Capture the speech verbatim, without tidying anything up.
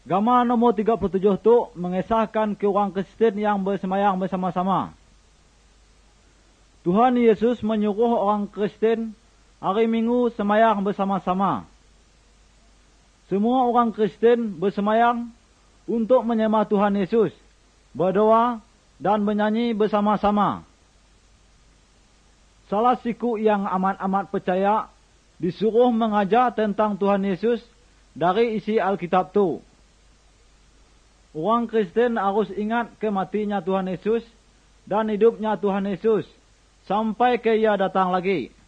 Gambar nomor tiga puluh tujuh tu mengesahkan ke orang Kristen yang bersemayang bersama-sama. Tuhan Yesus menyuruh orang Kristen hari Minggu semayang bersama-sama. Semua orang Kristen bersemayang untuk menyembah Tuhan Yesus, berdoa dan menyanyi bersama-sama. Salah siku yang amat-amat percaya disuruh mengajar tentang Tuhan Yesus dari isi Alkitab tu. Orang Kristen harus ingat kematinya Tuhan Yesus dan hidupnya Tuhan Yesus sampai ke Ia datang lagi.